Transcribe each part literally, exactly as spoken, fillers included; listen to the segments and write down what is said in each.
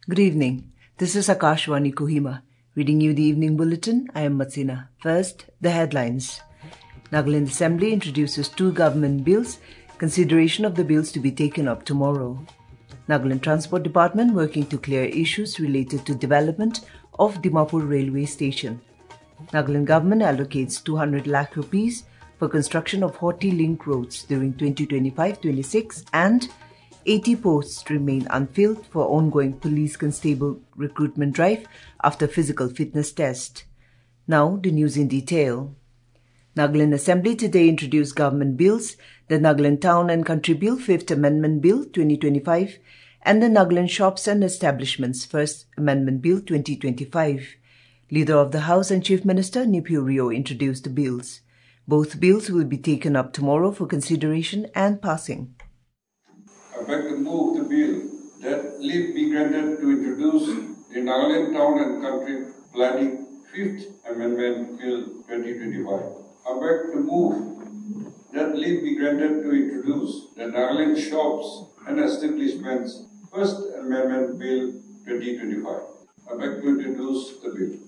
Good evening. This is Akashwani Kohima. Reading you the evening bulletin, I am Matsina. First, the headlines. Nagaland Assembly introduces two government bills. Consideration of the bills to be taken up tomorrow. Nagaland Transport Department working to clear issues related to development of Dimapur Railway Station. Nagaland government allocates two hundred lakh rupees for construction of forty link roads during twenty twenty-five twenty-six and eighty posts remain unfilled for ongoing police constable recruitment drive after physical fitness test. Now, the news in detail. Nagaland Assembly today introduced government bills, the Nagaland Town and Country Bill Fifth Amendment Bill twenty twenty-five and the Nagaland Shops and Establishments First Amendment Bill twenty twenty-five. Leader of the House and Chief Minister Neiphiu Rio introduced the bills. Both bills will be taken up tomorrow for consideration and passing. I beg to move the bill that leave be granted to introduce the Nagaland Town and Country Planning Fifth Amendment Bill twenty twenty-five. I beg to move that leave be granted to introduce the Nagaland Shops and Establishments First Amendment Bill twenty twenty-five. I beg to introduce the bill.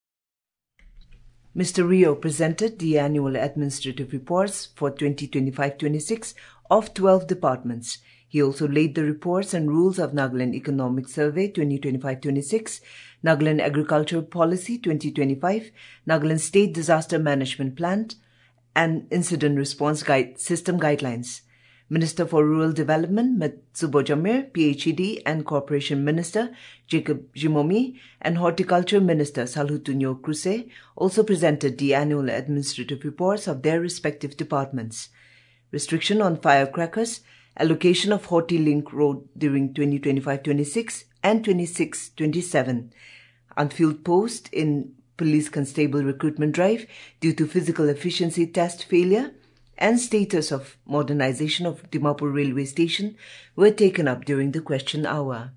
Mister Rio presented the annual administrative reports for twenty twenty-five twenty-six of twelve departments. He also laid the reports and rules of Nagaland Economic Survey twenty twenty-five twenty-six, Nagaland Agricultural Policy twenty twenty-five, Nagaland State Disaster Management Plan, and Incident Response Guide System Guidelines. Minister for Rural Development Metsubo Jamir, P H E D and Corporation Minister Jacob Jimomi and Horticulture Minister Salhutunyo Kruse also presented the annual administrative reports of their respective departments. Restriction on firecrackers, allocation of Horti Link Road during twenty twenty-five twenty-six and twenty-six twenty-seven, unfilled post in Police Constable Recruitment Drive due to physical efficiency test failure, and status of modernization of Dimapur Railway Station were taken up during the question hour.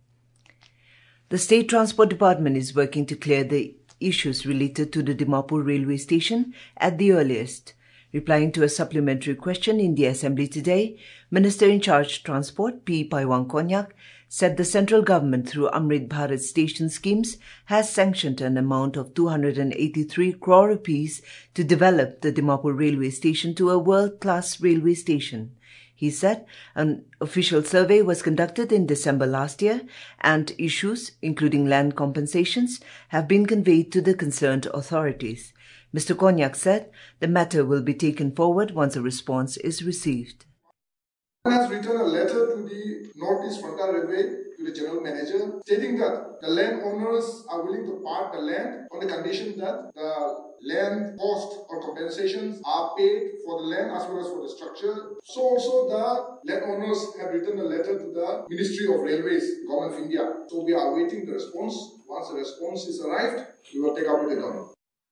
The State Transport Department is working to clear the issues related to the Dimapur Railway Station at the earliest. Replying to a supplementary question in the Assembly today, Minister in Charge Transport P. Paiwang Konyak said the central government through Amrit Bharat station schemes has sanctioned an amount of two hundred eighty-three crore rupees to develop the Dimapur railway station to a world-class railway station. He said an official survey was conducted in December last year and issues, including land compensations, have been conveyed to the concerned authorities. Mister Konyak said the matter will be taken forward once a response is received. Has written a letter to the Northeast Frontier Railway to the General Manager stating that the landowners are willing to part the land on the condition that the land cost or compensations are paid for the land as well as for the structure. So also the landowners have written a letter to the Ministry of Railways, Government of India. So we are awaiting the response. Once the response is arrived, we will take up with the government.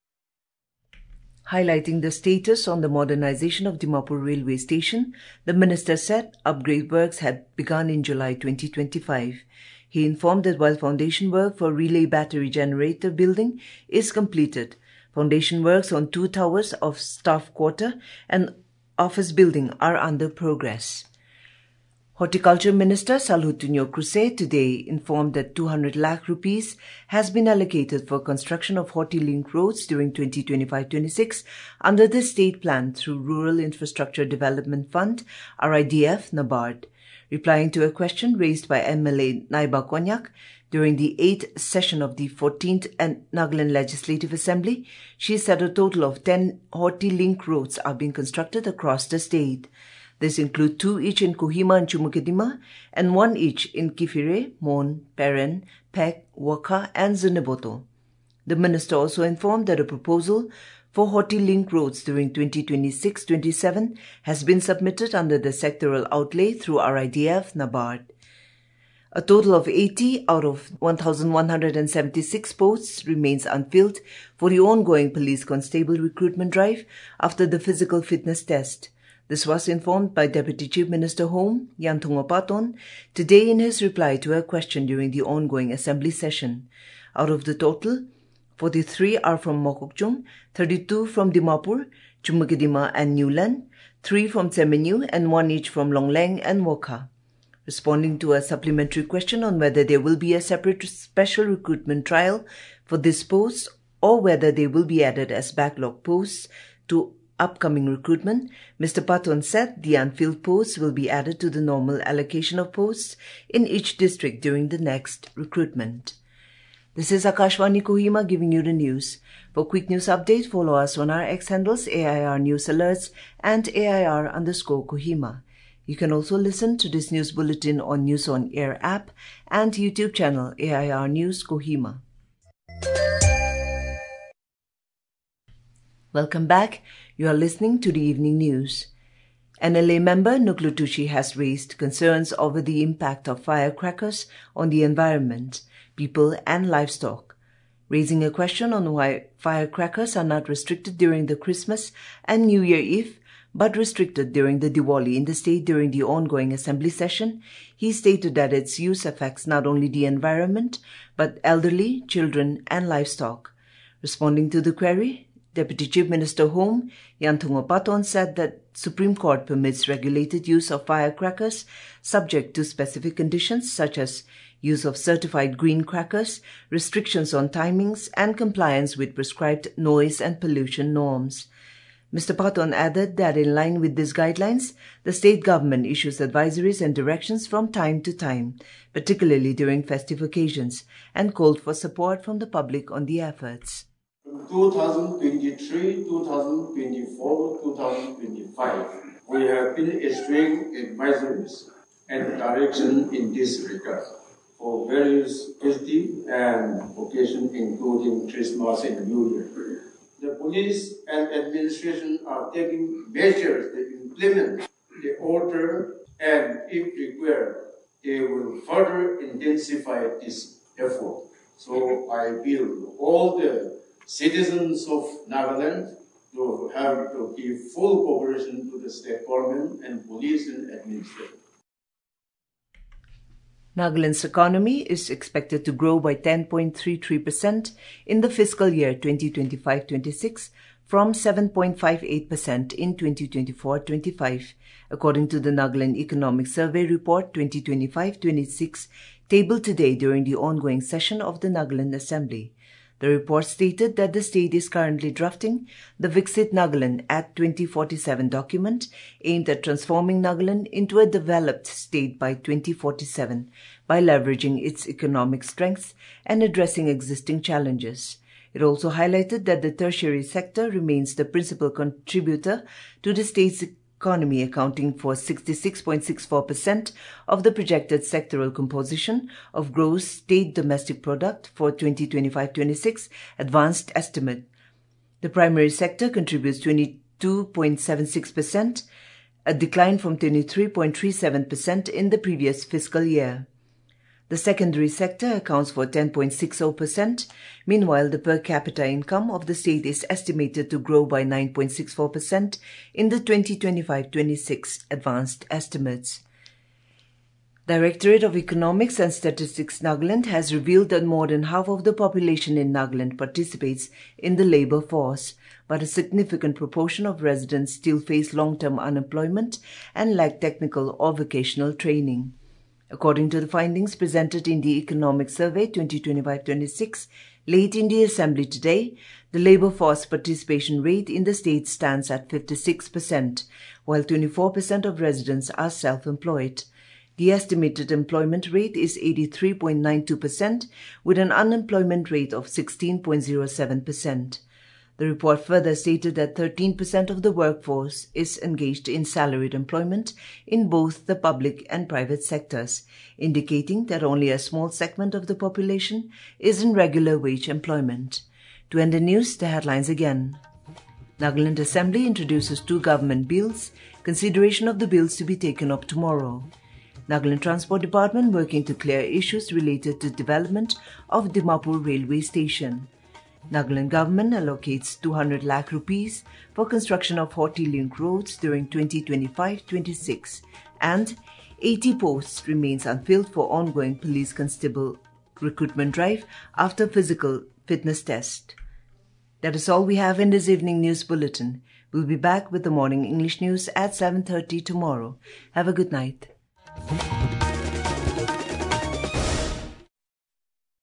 Highlighting the status on the modernization of Dimapur railway station, the minister said upgrade works had begun in July twenty twenty-five. He informed that while foundation work for relay battery generator building is completed, foundation works on two towers of staff quarter and office building are under progress. Horticulture Minister Salhutunyo Kruse today informed that two hundred lakh rupees has been allocated for construction of Horti Link roads during twenty twenty-five twenty-six under the state plan through Rural Infrastructure Development Fund, R I D F, NABARD. Replying to a question raised by M L A Naiba Konyak during the eighth session of the fourteenth Nagaland Legislative Assembly, she said a total of ten Horti Link roads are being constructed across the state. This includes two each in Kohima and Chumukadima and one each in Kifire, Mon, Peren, Pek, Waka and Zuneboto. The minister also informed that a proposal for Horti Link roads during twenty twenty-six twenty-seven has been submitted under the sectoral outlay through R I D F, NABARD. A total of eighty out of one thousand one hundred seventy-six posts remains unfilled for the ongoing police constable recruitment drive after the physical fitness test. This was informed by Deputy Chief Minister Home, Yanthong Opaton, today in his reply to a question during the ongoing assembly session. Out of the total, forty-three are from Mokokchung, thirty-two from Dimapur, Chumukadima and Newland, three from Semenyu and one each from Longleng and Wokha. Responding to a supplementary question on whether there will be a separate special recruitment trial for this post or whether they will be added as backlog posts to upcoming recruitment, Mister Paton said the unfilled posts will be added to the normal allocation of posts in each district during the next recruitment. This is Akashvani Kohima giving you the news. For quick news update, follow us on our X handles A I R News Alerts and A I R underscore Kohima. You can also listen to this news bulletin on News on Air app and YouTube channel A I R News Kohima. Welcome back. You are listening to the evening news. N L A member Nuklu Tushi has raised concerns over the impact of firecrackers on the environment, people and livestock, raising a question on why firecrackers are not restricted during the Christmas and New Year Eve, but restricted during the Diwali in the state during the ongoing assembly session. He stated that its use affects not only the environment, but elderly, children and livestock. Responding to the query, Deputy Chief Minister Home, Yanthungo Paton, said that Supreme Court permits regulated use of firecrackers subject to specific conditions such as use of certified green crackers, restrictions on timings and compliance with prescribed noise and pollution norms. Mister Paton added that in line with these guidelines, the state government issues advisories and directions from time to time, particularly during festive occasions, and called for support from the public on the efforts. twenty twenty-three, twenty twenty-four, twenty twenty-five, we have been issuing advisories and direction in this regard for various festive and occasions, including Christmas and New Year. The police and administration are taking measures to implement the order, and if required, they will further intensify this effort. So I appeal all the citizens of Nagaland to have to give full cooperation to the state government and police and administration. Nagaland's economy is expected to grow by ten point three three percent in the fiscal year twenty twenty-five twenty-six from seven point five eight percent in twenty twenty-four twenty-five, according to the Nagaland Economic Survey Report twenty twenty-five twenty-six tabled today during the ongoing session of the Nagaland Assembly. The report stated that the state is currently drafting the Viksit Nagaland at twenty forty-seven document aimed at transforming Nagaland into a developed state by twenty forty-seven by leveraging its economic strengths and addressing existing challenges. It also highlighted that the tertiary sector remains the principal contributor to the state's economy, accounting for sixty-six point six four percent of the projected sectoral composition of gross state domestic product for twenty twenty-five twenty-six advanced estimate. The primary sector contributes twenty-two point seven six percent, a decline from twenty-three point three seven percent in the previous fiscal year. The secondary sector accounts for ten point six zero percent. Meanwhile, the per capita income of the state is estimated to grow by nine point six four percent in the twenty twenty-five twenty-six advanced estimates. Directorate of Economics and Statistics Nagaland has revealed that more than half of the population in Nagaland participates in the labour force, but a significant proportion of residents still face long-term unemployment and lack technical or vocational training. According to the findings presented in the Economic Survey twenty twenty-five twenty-six, late in the Assembly today, the labour force participation rate in the state stands at fifty-six percent, while twenty-four percent of residents are self-employed. The estimated employment rate is eighty-three point nine two percent, with an unemployment rate of sixteen point zero seven percent. The report further stated that thirteen percent of the workforce is engaged in salaried employment in both the public and private sectors, indicating that only a small segment of the population is in regular wage employment. To end the news, the headlines again. Nagaland Assembly introduces two government bills, consideration of the bills to be taken up tomorrow. Nagaland Transport Department working to clear issues related to development of Dimapur Railway Station. Nagaland government allocates two hundred lakh rupees for construction of forty link roads during twenty twenty-five twenty-six, and eighty posts remains unfilled for ongoing police constable recruitment drive after physical fitness test. That is all we have in this evening news bulletin. We'll be back with the morning English news at seven thirty tomorrow. Have a good night.